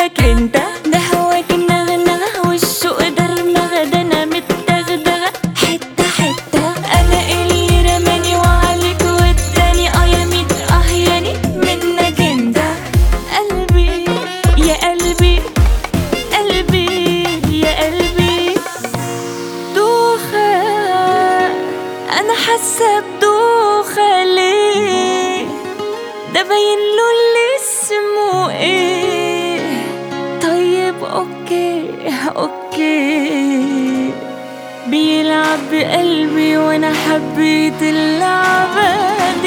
منك انت. ده هواك النغنغة والشوق درمغة، ده انا متدغدغة حتة حتة. انا اللي رماني وعليك والتاني يا ميت ياني منك انت. قلبي يا قلبي، قلبي يا قلبي، دوخة انا حاسة بدوخة ليه؟ ده باين له اللي اسمه ايه؟ طيب اوكي اوكي، بيلعب بقلبي وانا حبيت اللعبة دي.